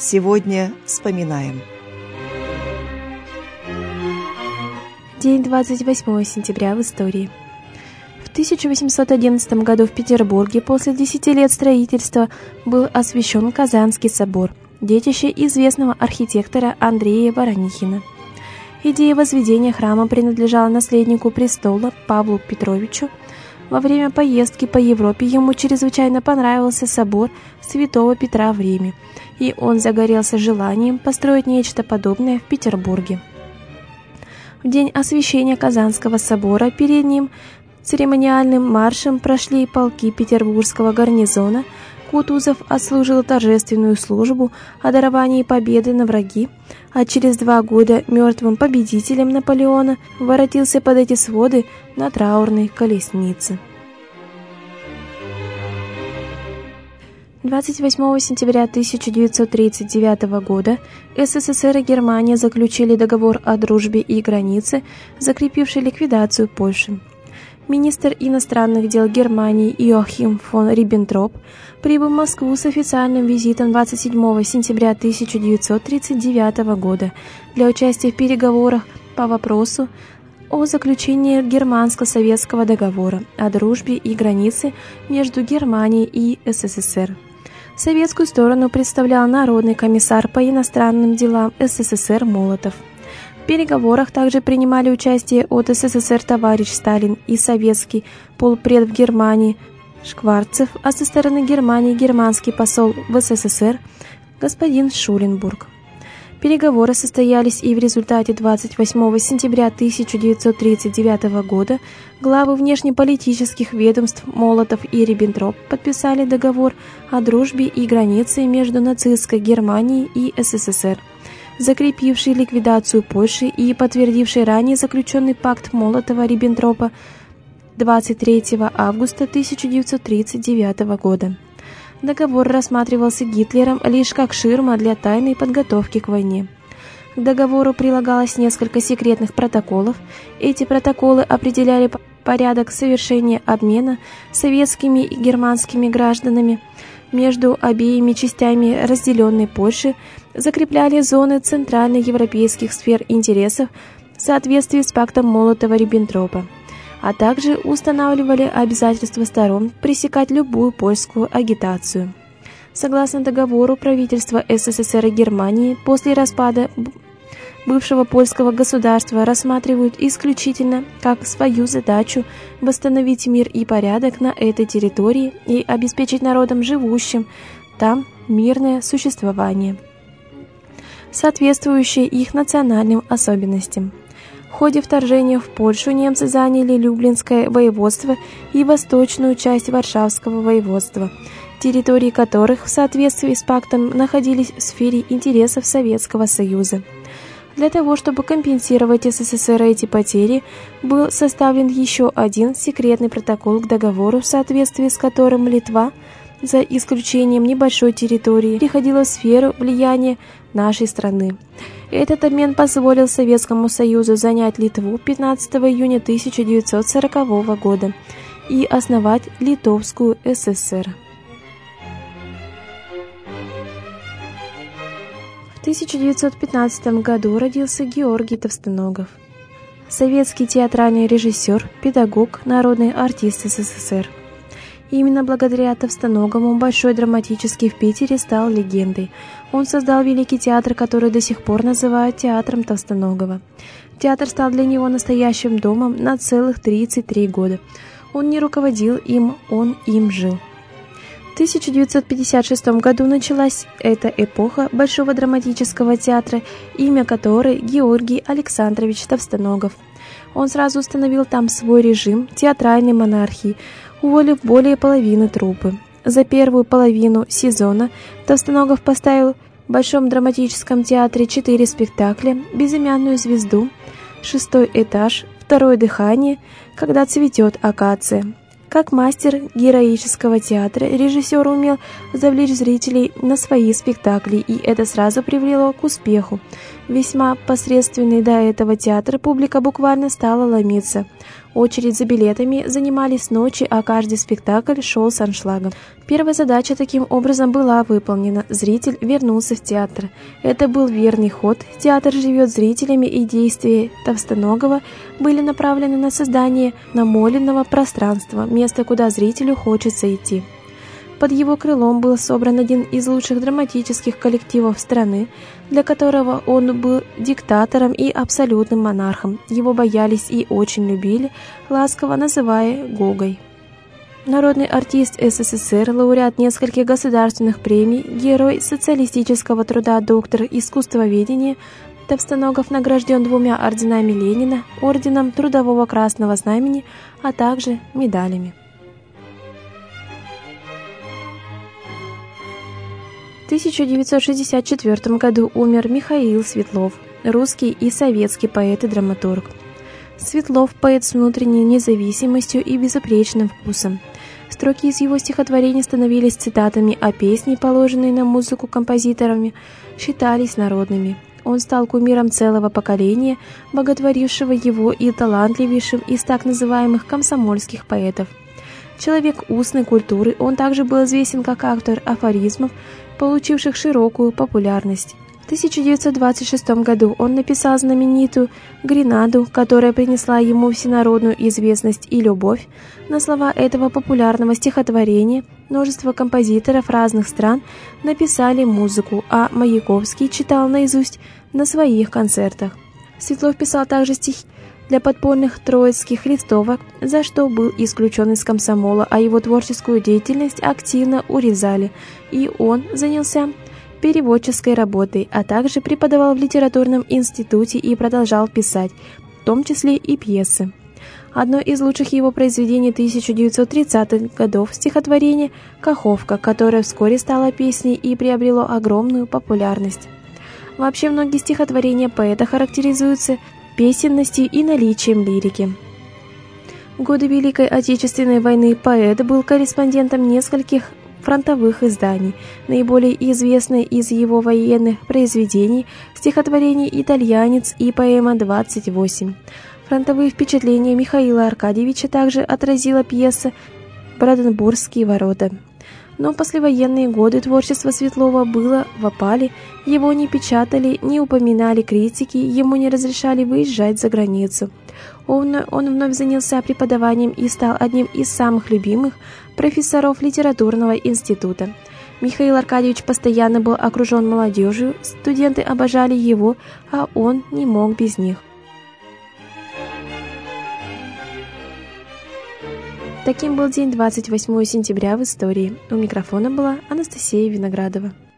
Сегодня вспоминаем. День 28 сентября в истории. В 1811 году в Петербурге после 10 лет строительства был освящен Казанский собор, детище известного архитектора Андрея Воронихина. Идея возведения храма принадлежала наследнику престола Павлу Петровичу. Во время поездки по Европе ему чрезвычайно понравился собор Святого Петра в Риме, и он загорелся желанием построить нечто подобное в Петербурге. В день освящения Казанского собора перед ним церемониальным маршем прошли полки петербургского гарнизона. Кутузов отслужил торжественную службу о даровании победы на враги, а через 2 года мертвым победителем Наполеона воротился под эти своды на траурной колеснице. 28 сентября 1939 года СССР и Германия заключили договор о дружбе и границе, закрепивший ликвидацию Польши. Министр иностранных дел Германии Йохим фон Риббентроп прибыл в Москву с официальным визитом 27 сентября 1939 года для участия в переговорах по вопросу о заключении Германско-Советского договора о дружбе и границе между Германией и СССР. Советскую сторону представлял Народный комиссар по иностранным делам СССР Молотов. В переговорах также принимали участие от СССР товарищ Сталин и советский полпред в Германии Шкварцев, а со стороны Германии германский посол в СССР господин Шуленбург. Переговоры состоялись, и в результате 28 сентября 1939 года главы внешнеполитических ведомств Молотов и Риббентроп подписали договор о дружбе и границе между нацистской Германией и СССР, закрепивший ликвидацию Польши и подтвердивший ранее заключенный пакт Молотова-Риббентропа 23 августа 1939 года. Договор рассматривался Гитлером лишь как ширма для тайной подготовки к войне. К договору прилагалось несколько секретных протоколов. Эти протоколы определяли порядок совершения обмена советскими и германскими гражданами между обеими частями разделенной Польши, закрепляли зоны центральноевропейских сфер интересов в соответствии с пактом Молотова-Риббентропа, а также устанавливали обязательства сторон пресекать любую польскую агитацию. Согласно договору, правительства СССР и Германии после распада бывшего польского государства рассматривают исключительно как свою задачу восстановить мир и порядок на этой территории и обеспечить народам, живущим там, мирное существование, соответствующее их национальным особенностям. В ходе вторжения в Польшу немцы заняли Люблинское воеводство и восточную часть Варшавского воеводства, территории которых в соответствии с пактом находились в сфере интересов Советского Союза. Для того, чтобы компенсировать СССР эти потери, был составлен еще один секретный протокол к договору, в соответствии с которым Литва, за исключением небольшой территории, переходила в сферу влияния нашей страны. Этот обмен позволил Советскому Союзу занять Литву 15 июня 1940 года и основать Литовскую ССР. В 1915 году родился Георгий Товстоногов, советский театральный режиссер, педагог, народный артист СССР. Именно благодаря Товстоногову Большой драматический в Питере стал легендой. Он создал Великий театр, который до сих пор называют театром Товстоногова. Театр стал для него настоящим домом на целых 33 года. Он не руководил им, он им жил. В 1956 году началась эта эпоха Большого драматического театра, имя которой Георгий Александрович Товстоногов. Он сразу установил там свой режим театральной монархии, уволив более половины труппы. За первую половину сезона Товстоногов поставил в Большом драматическом театре 4 спектакля: «Безымянную звезду», «Шестой этаж», «Второе дыхание», «Когда цветет акация». Как мастер героического театра, режиссер умел завлечь зрителей на свои спектакли, и это сразу привело к успеху. Весьма посредственный до этого театр публика буквально стала ломиться. Очередь за билетами занимались ночи, а каждый спектакль шел с аншлагом. Первая задача таким образом была выполнена. Зритель вернулся в театр. Это был верный ход. Театр живет зрителями, и действия Товстоногова были направлены на создание намоленного пространства, места, куда зрителю хочется идти. Под его крылом был собран один из лучших драматических коллективов страны, для которого он был диктатором и абсолютным монархом. Его боялись и очень любили, ласково называя Гогой. Народный артист СССР, лауреат нескольких государственных премий, герой социалистического труда, доктор искусствоведения, Товстоногов награжден 2 орденами Ленина, орденом Трудового Красного Знамени, а также медалями. В 1964 году умер Михаил Светлов, русский и советский поэт и драматург. Светлов – поэт с внутренней независимостью и безупречным вкусом. Строки из его стихотворений становились цитатами, а песни, положенные на музыку композиторами, считались народными. Он стал кумиром целого поколения, боготворившего его и талантливейшим из так называемых комсомольских поэтов. Человек устной культуры, он также был известен как автор афоризмов, получивших широкую популярность. В 1926 году он написал знаменитую «Гренаду», которая принесла ему всенародную известность и любовь. На слова этого популярного стихотворения множество композиторов разных стран написали музыку, а Маяковский читал наизусть на своих концертах. Светлов писал также стихи для подпольных троицких листовок, за что был исключен из комсомола, а его творческую деятельность активно урезали, и он занялся переводческой работой, а также преподавал в литературном институте и продолжал писать, в том числе и пьесы. Одно из лучших его произведений 1930-х годов – стихотворение «Каховка», которое вскоре стало песней и приобрело огромную популярность. Вообще многие стихотворения поэта характеризуются песенностью и наличием лирики. В годы Великой Отечественной войны поэт был корреспондентом нескольких фронтовых изданий. Наиболее известные из его военных произведений – стихотворение «Итальянец» и поэма «28». Фронтовые впечатления Михаила Аркадьевича также отразила пьеса «Бранденбургские ворота». Но в послевоенные годы творчество Светлова было в опале, его не печатали, не упоминали критики, ему не разрешали выезжать за границу. Он вновь занялся преподаванием и стал одним из самых любимых профессоров литературного института. Михаил Аркадьевич постоянно был окружен молодежью, студенты обожали его, а он не мог без них. Таким был день 28 сентября в истории. У микрофона была Анастасия Виноградова.